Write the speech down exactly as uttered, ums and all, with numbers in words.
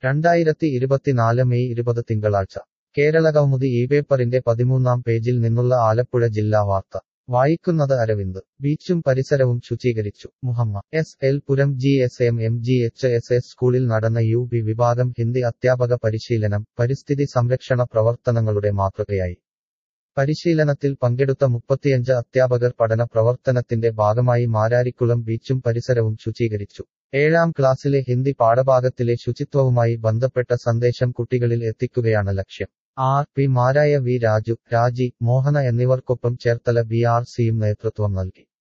രണ്ടായിരത്തി ഇരുപത്തിനാല് മെയ് ഇരുപത് തിങ്കളാഴ്ച കേരളകൗമുദി ഈ പേപ്പറിന്റെ പതിമൂന്നാം പേജിൽ നിന്നുള്ള ആലപ്പുഴ ജില്ലാ വാർത്ത വായിക്കുന്നത് അരവിന്ദ്. ബീച്ചും പരിസരവും ശുചീകരിച്ചു. Muhamma S L Puram G S M M G H S S സ്കൂളിൽ നടന്ന യു പി വിഭാഗം ഹിന്ദി അധ്യാപക പരിശീലനം പരിസ്ഥിതി സംരക്ഷണ പ്രവർത്തനങ്ങളുടെ മാതൃകയായി. പരിശീലനത്തിൽ പങ്കെടുത്ത മുപ്പത്തിയഞ്ച് അധ്യാപകർ പഠന പ്രവർത്തനത്തിന്റെ ഭാഗമായി മാരാരിക്കുളം ബീച്ചും പരിസരവും ശുചീകരിച്ചു. ഏഴാം ക്ലാസ്സിലെ ഹിന്ദി പാഠഭാഗത്തിലെ ശുചിത്വവുമായി ബന്ധപ്പെട്ട സന്ദേശം കുട്ടികളിൽ എത്തിക്കുകയാണ് ലക്ഷ്യം. ആർ പി മാരായ വി രാജു, രാജി, മോഹന എന്നിവർക്കൊപ്പം ചേർത്തല ബി ആർ സിയും നേതൃത്വം നൽകി.